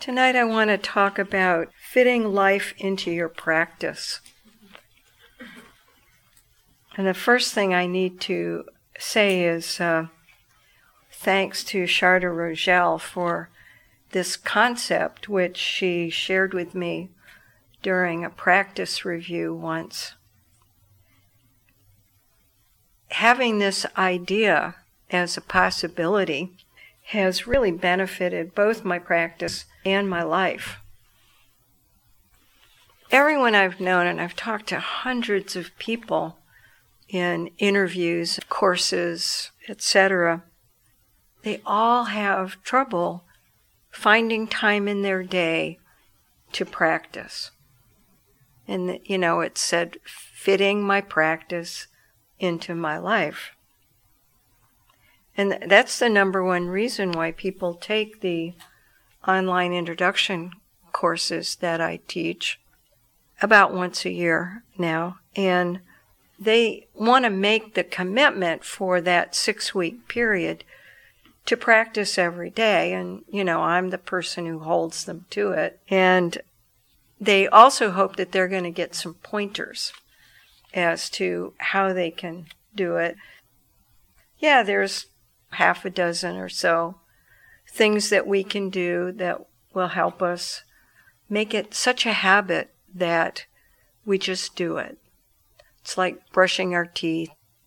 Tonight I want to talk about fitting life into your practice. And the first thing I need to say is thanks to Sharda Rogel for this concept, which she shared with me during a practice review once. Having this idea as a possibility has really benefited both my practice and my life. Everyone I've known, and I've talked to hundreds of people in interviews, courses, etc., they all have trouble finding time in their day to practice. And, it said, fitting my practice into my life. And that's the number one reason why people take the online introduction courses that I teach about once a year now. And they want to make the commitment for that 6-week period to practice every day. And, I'm the person who holds them to it. And they also hope that they're going to get some pointers as to how they can do it. Yeah, there's half a dozen or so things that we can do that will help us make it such a habit that we just do it. It's like brushing our teeth.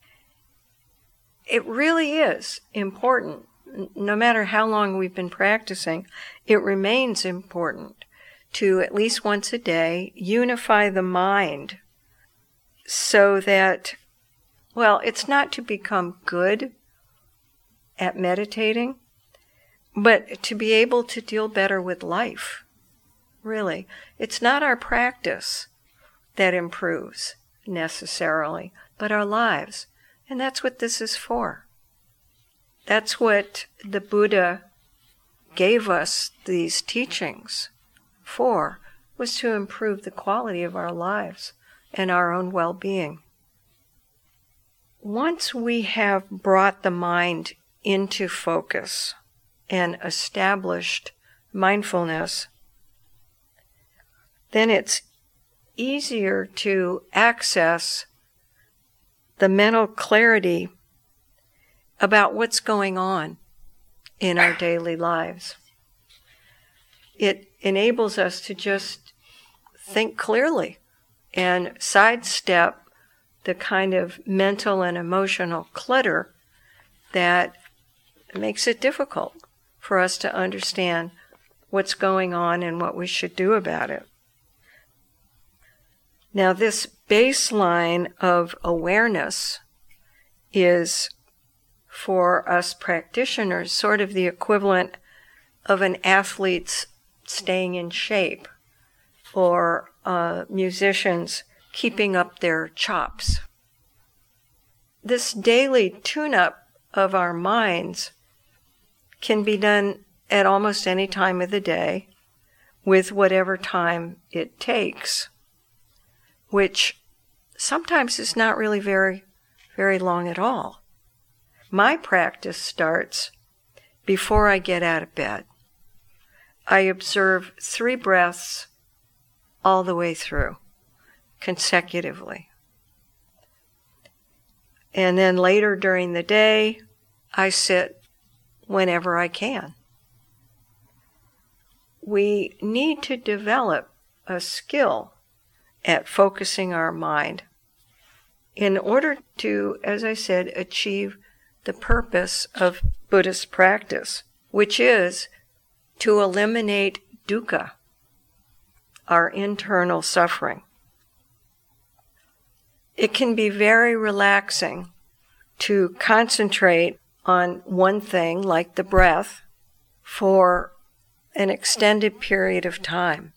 It really is important. No matter how long we've been practicing, it remains important to at least once a day unify the mind so that, it's not to become good at meditating, but to be able to deal better with life, really. It's not our practice that improves necessarily, but our lives. And that's what this is for. That's what the Buddha gave us these teachings for, was to improve the quality of our lives and our own well-being. Once we have brought the mind into focus and established mindfulness, then it's easier to access the mental clarity about what's going on in our daily lives. It enables us to just think clearly and sidestep the kind of mental and emotional clutter that makes it difficult for us to understand what's going on and what we should do about it. Now, this baseline of awareness is, for us practitioners, sort of the equivalent of an athlete's staying in shape or musicians keeping up their chops. This daily tune-up of our minds can be done at almost any time of the day with whatever time it takes, which sometimes is not really very, very long at all. My practice starts before I get out of bed. I observe 3 breaths all the way through, consecutively. And then later during the day, I sit whenever I can. We need to develop a skill at focusing our mind in order to, as I said, achieve the purpose of Buddhist practice, which is to eliminate dukkha, our internal suffering. It can be very relaxing to concentrate on one thing, like the breath, for an extended period of time.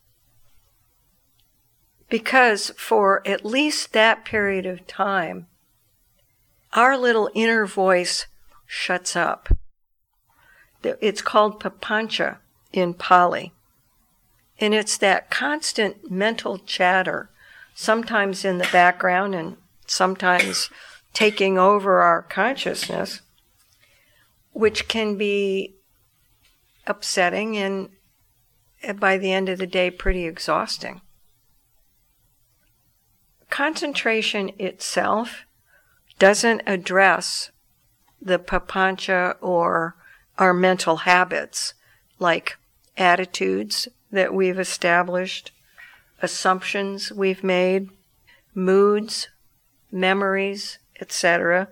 Because for at least that period of time, our little inner voice shuts up. It's called papancha in Pali. And it's that constant mental chatter, sometimes in the background and sometimes taking over our consciousness, which can be upsetting and by the end of the day, pretty exhausting. Concentration itself doesn't address the papancha or our mental habits, like attitudes that we've established, assumptions we've made, moods, memories, etc.,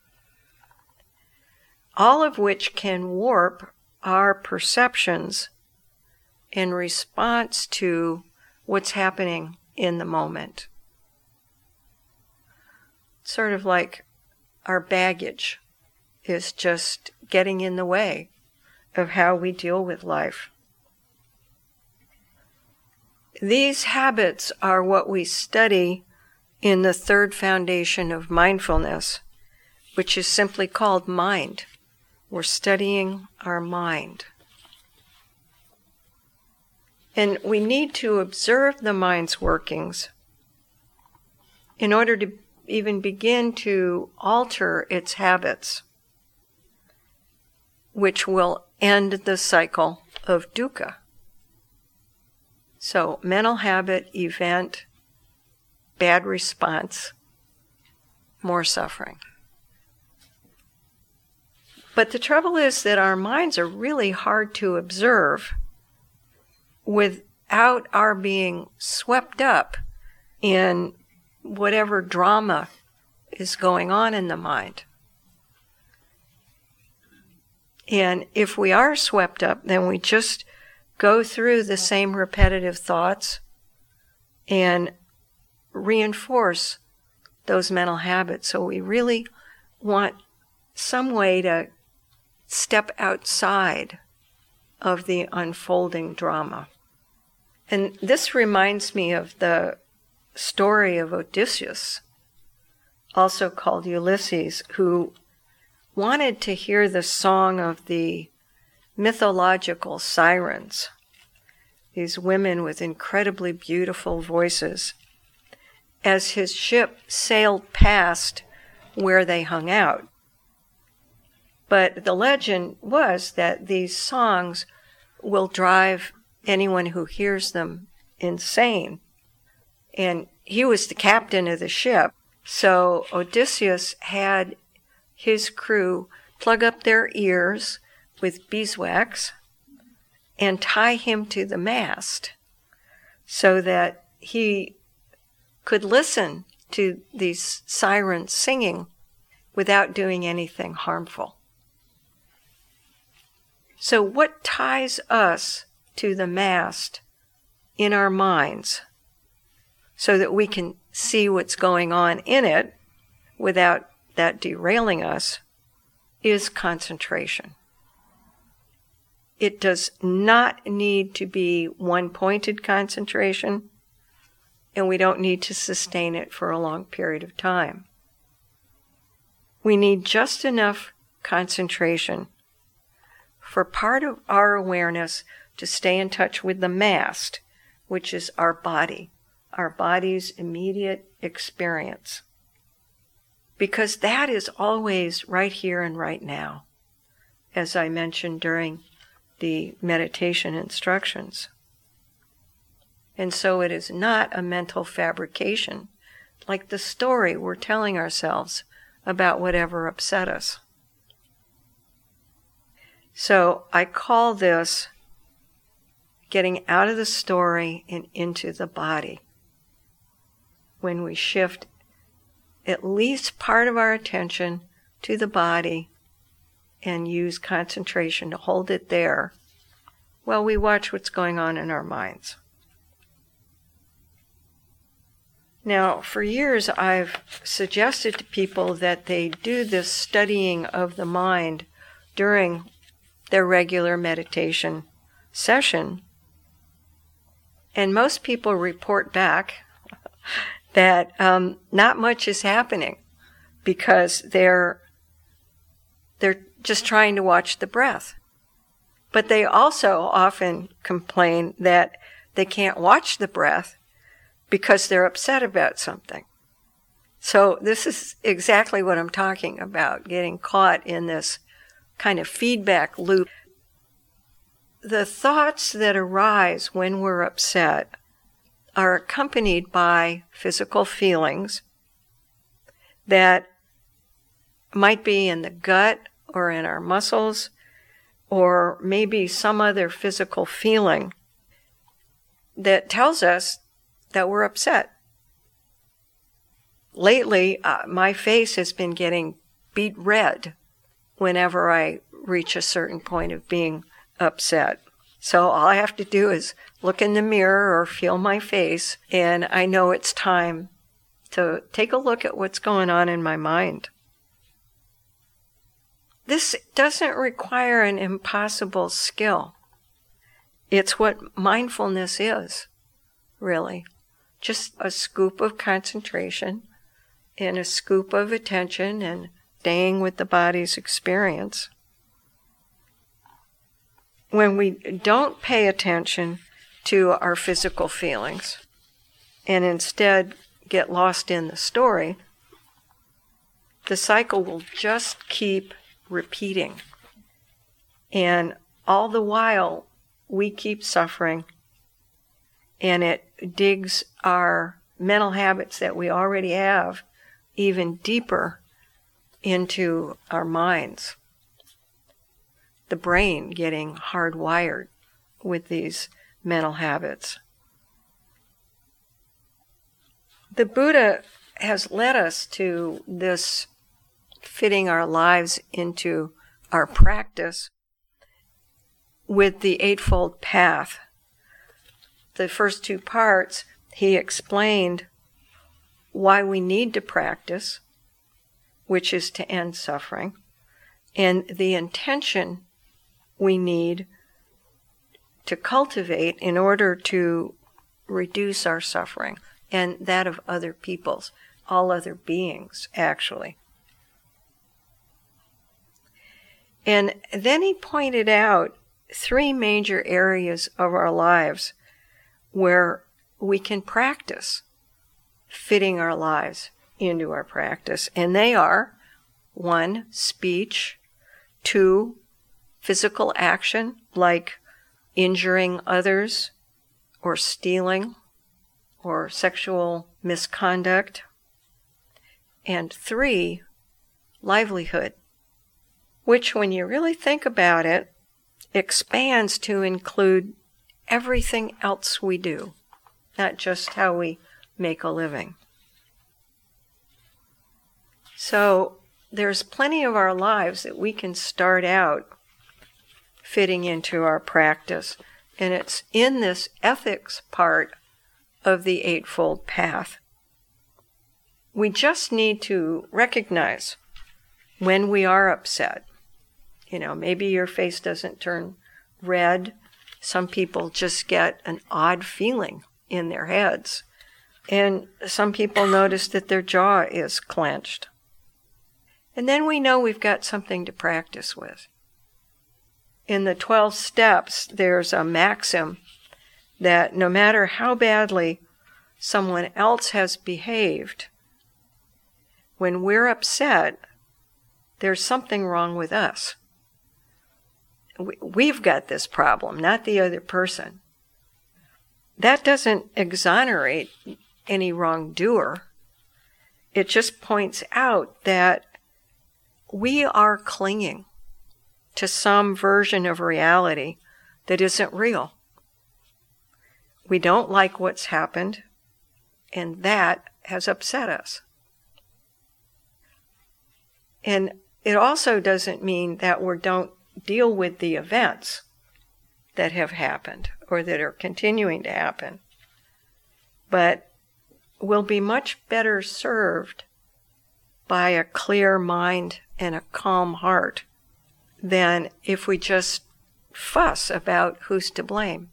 all of which can warp our perceptions in response to what's happening in the moment. Sort of like our baggage is just getting in the way of how we deal with life. These habits are what we study in the third foundation of mindfulness, which is simply called mind. We're studying our mind. And we need to observe the mind's workings in order to even begin to alter its habits, which will end the cycle of dukkha. So, mental habit, event, bad response, more suffering. But the trouble is that our minds are really hard to observe without our being swept up in whatever drama is going on in the mind. And if we are swept up, then we just go through the same repetitive thoughts and reinforce those mental habits. So we really want some way to step outside of the unfolding drama. And this reminds me of the story of Odysseus, also called Ulysses, who wanted to hear the song of the mythological sirens, these women with incredibly beautiful voices, as his ship sailed past where they hung out. But the legend was that these songs will drive anyone who hears them insane. And he was the captain of the ship. So Odysseus had his crew plug up their ears with beeswax and tie him to the mast so that he could listen to these sirens singing without doing anything harmful. So what ties us to the mast in our minds so that we can see what's going on in it without that derailing us is concentration. It does not need to be one-pointed concentration, and we don't need to sustain it for a long period of time. We need just enough concentration for part of our awareness to stay in touch with the mast, which is our body, our body's immediate experience. Because that is always right here and right now, as I mentioned during the meditation instructions. And so it is not a mental fabrication, like the story we're telling ourselves about whatever upset us. So I call this getting out of the story and into the body. When we shift at least part of our attention to the body and use concentration to hold it there while we watch what's going on in our minds. Now, for years I've suggested to people that they do this studying of the mind during their regular meditation session. And most people report back that not much is happening because they're just trying to watch the breath. But they also often complain that they can't watch the breath because they're upset about something. So this is exactly what I'm talking about, getting caught in this kind of feedback loop. the thoughts that arise when we're upset are accompanied by physical feelings that might be in the gut or in our muscles, or maybe some other physical feeling that tells us that we're upset. Lately, my face has been getting beet red whenever I reach a certain point of being upset. So all I have to do is look in the mirror or feel my face, and I know it's time to take a look at what's going on in my mind. This doesn't require an impossible skill. It's what mindfulness is, really. Just a scoop of concentration and a scoop of attention and staying with the body's experience. When we don't pay attention to our physical feelings and instead get lost in the story, the cycle will just keep repeating. And all the while, we keep suffering, and it digs our mental habits that we already have even deeper into our minds. The brain getting hardwired with these mental habits. The Buddha has led us to this fitting our lives into our practice with the Eightfold Path. The first two parts, he explained why we need to practice, which is to end suffering, and the intention we need to cultivate in order to reduce our suffering and that of other people's, all other beings, actually. And then he pointed out three major areas of our lives where we can practice fitting our lives into our practice. And they are, 1, speech, 2, physical action, like injuring others or stealing or sexual misconduct, and 3, livelihood, which, when you really think about it, expands to include everything else we do, not just how we make a living. So there's plenty of our lives that we can start out fitting into our practice, and it's in this ethics part of the Eightfold Path. We just need to recognize when we are upset. You know, maybe your face doesn't turn red. Some people just get an odd feeling in their heads. And some people notice that their jaw is clenched. And then we know we've got something to practice with. In the 12 steps, there's a maxim that no matter how badly someone else has behaved, when we're upset, there's something wrong with us. We've got this problem, not the other person. That doesn't exonerate any wrongdoer. It just points out that we are clinging to some version of reality that isn't real. We don't like what's happened, and that has upset us. And it also doesn't mean that we don't deal with the events that have happened or that are continuing to happen. But we'll be much better served by a clear mind and a calm heart than if we just fuss about who's to blame.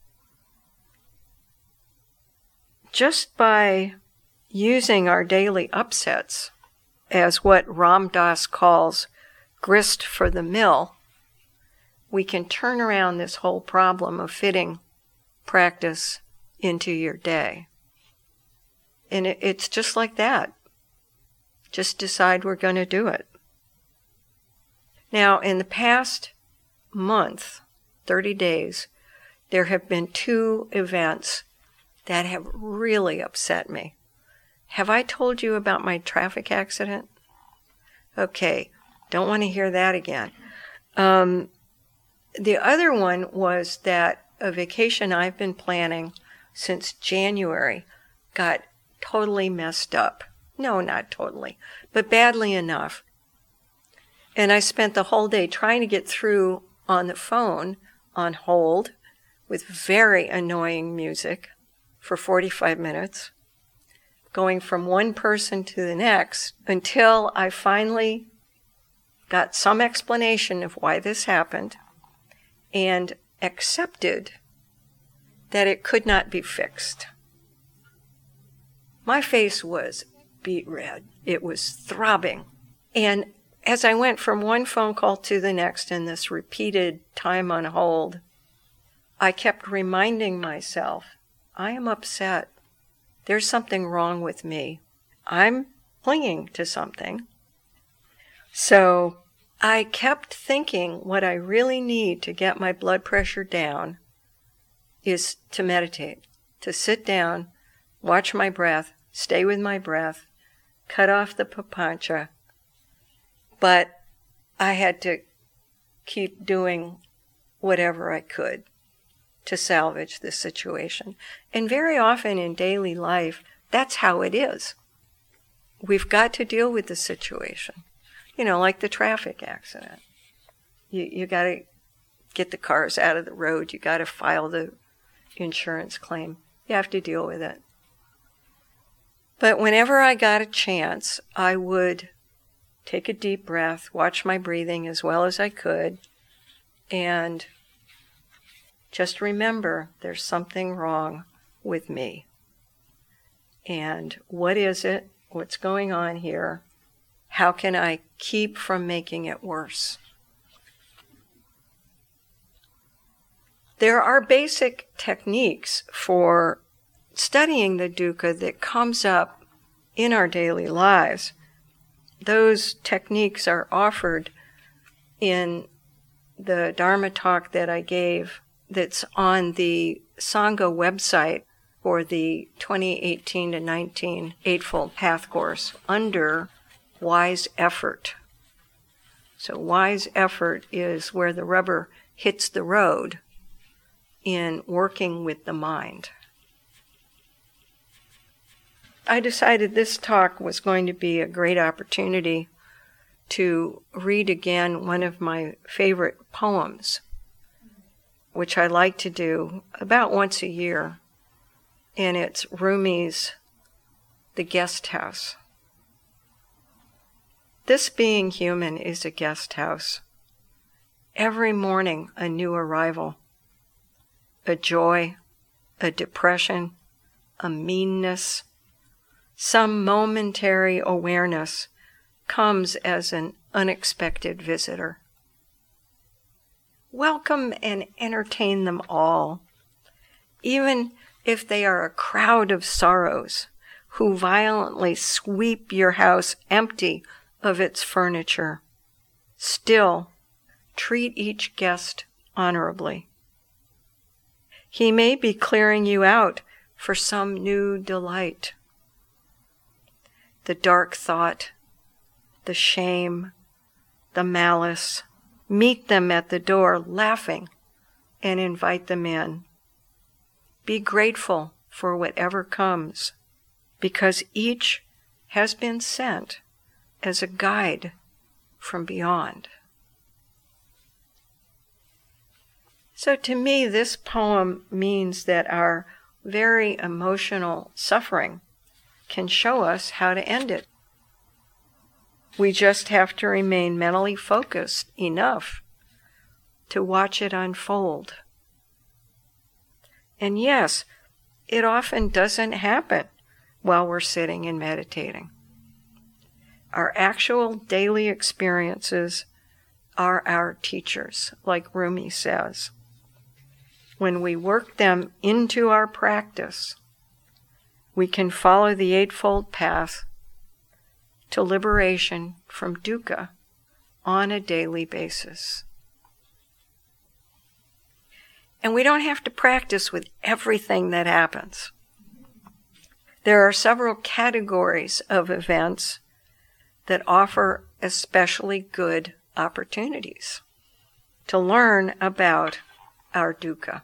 Just by using our daily upsets as what Ram Dass calls grist for the mill, we can turn around this whole problem of fitting practice into your day. And it's just like that. Just decide we're going to do it. Now, in the past month, 30 days, there have been 2 events that have really upset me. Have I told you about my traffic accident? Okay, don't want to hear that again. The other one was that a vacation I've been planning since January got totally messed up. No, not totally, but badly enough. And I spent the whole day trying to get through on the phone, on hold, with very annoying music for 45 minutes, going from one person to the next until I finally got some explanation of why this happened and accepted that it could not be fixed. My face was beet red. It was throbbing. And as I went from one phone call to the next in this repeated time on hold, I kept reminding myself, I am upset. There's something wrong with me. I'm clinging to something. So I kept thinking what I really need to get my blood pressure down is to meditate, to sit down, watch my breath, stay with my breath, cut off the papancha. But I had to keep doing whatever I could to salvage this situation. And very often in daily life, that's how it is. We've got to deal with the situation. You know, like the traffic accident. You got to get the cars out of the road. You got to file the insurance claim. You have to deal with it. But whenever I got a chance, I would take a deep breath, watch my breathing as well as I could, and just remember there's something wrong with me. And what is it? What's going on here? How can I keep from making it worse? There are basic techniques for studying the dukkha that comes up in our daily lives. Those techniques are offered in the Dharma talk that I gave that's on the Sangha website for the 2018-19 Eightfold Path Course under Wise Effort. So wise effort is where the rubber hits the road in working with the mind. I decided this talk was going to be a great opportunity to read again one of my favorite poems, which I like to do about once a year, and it's Rumi's The Guest House. This being human is a guest house. Every morning a new arrival, a joy, a depression, a meanness, some momentary awareness comes as an unexpected visitor. Welcome and entertain them all, even if they are a crowd of sorrows who violently sweep your house empty of its furniture. Still, treat each guest honorably. He may be clearing you out for some new delight. The dark thought, the shame, the malice, meet them at the door laughing and invite them in. Be grateful for whatever comes, because each has been sent as a guide from beyond. So to me, this poem means that our very emotional suffering can show us how to end it. We just have to remain mentally focused enough to watch it unfold. And yes, it often doesn't happen while we're sitting and meditating. Our actual daily experiences are our teachers, like Rumi says. When we work them into our practice, we can follow the Eightfold Path to liberation from dukkha on a daily basis. And we don't have to practice with everything that happens. There are several categories of events that offer especially good opportunities to learn about our dukkha.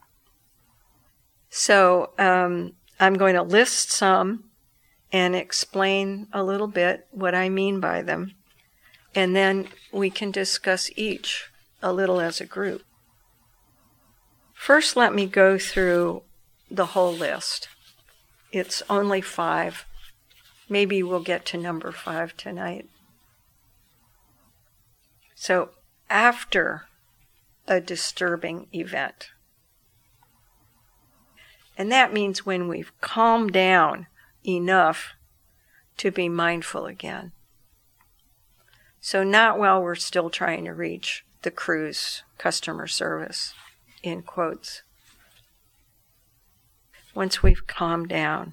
So I'm going to list some and explain a little bit what I mean by them, and then we can discuss each a little as a group. First, let me go through the whole list. It's only 5. Maybe we'll get to number 5 tonight. So, after a disturbing event. And that means when we've calmed down enough to be mindful again. So not while we're still trying to reach the cruise customer service, in quotes. Once we've calmed down.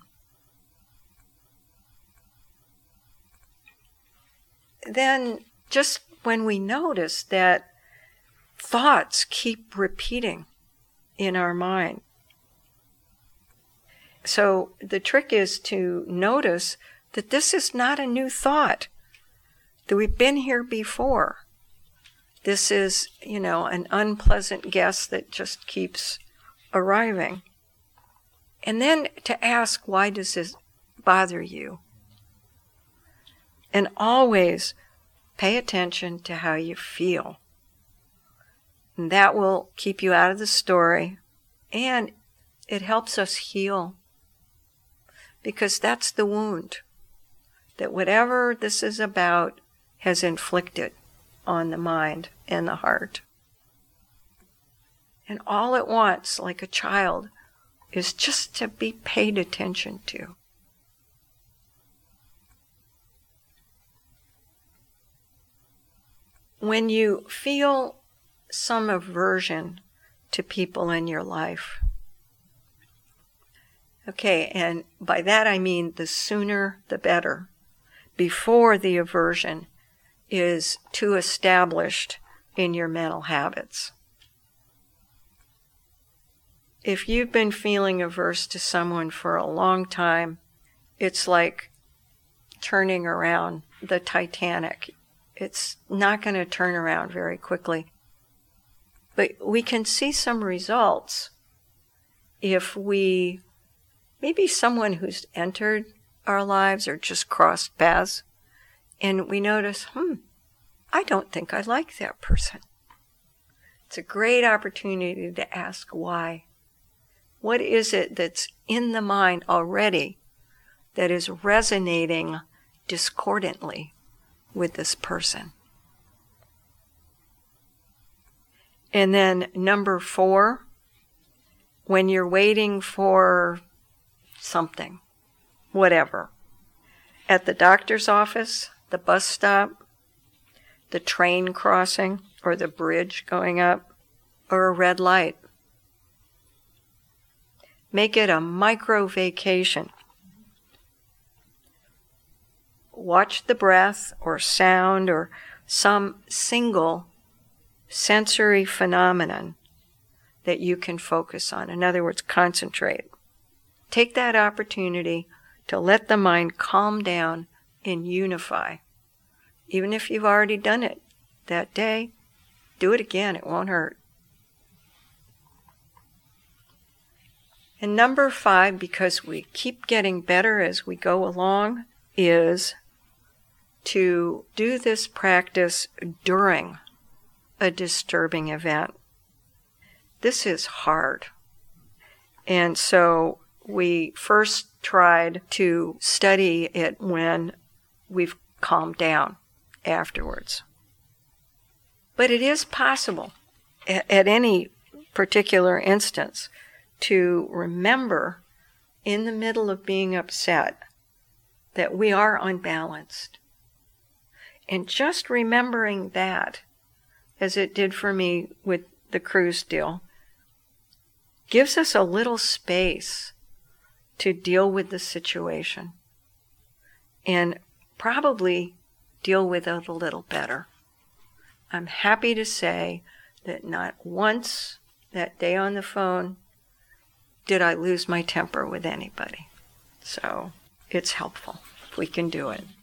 Then just when we notice that thoughts keep repeating in our mind. So the trick is to notice that this is not a new thought, that we've been here before. This is, an unpleasant guest that just keeps arriving. And then to ask, why does this bother you? And always pay attention to how you feel. And that will keep you out of the story, and it helps us heal. Because that's the wound that whatever this is about has inflicted on the mind and the heart. And all it wants, like a child, is just to be paid attention to. When you feel some aversion to people in your life, okay, and by that I mean the sooner the better, before the aversion is too established in your mental habits. If you've been feeling averse to someone for a long time, it's like turning around the Titanic. It's not going to turn around very quickly. But we can see some results if we, maybe someone who's entered our lives or just crossed paths, and we notice, I don't think I like that person. It's a great opportunity to ask why. What is it that's in the mind already that is resonating discordantly with this person? And then number 4, when you're waiting for something, whatever, at the doctor's office, the bus stop, the train crossing, or the bridge going up, or a red light. Make it a micro vacation. Watch the breath or sound or some single sensory phenomenon that you can focus on. In other words, concentrate. Take that opportunity to let the mind calm down and unify. Even if you've already done it that day, do it again. It won't hurt. And number 5, because we keep getting better as we go along, is to do this practice during a disturbing event. This is hard. And so we first tried to study it when we've calmed down afterwards. But it is possible at any particular instance to remember in the middle of being upset that we are unbalanced. And just remembering that, as it did for me with the cruise deal, gives us a little space to deal with the situation and probably deal with it a little better. I'm happy to say that not once that day on the phone, did I lose my temper with anybody? So it's helpful if we can do it.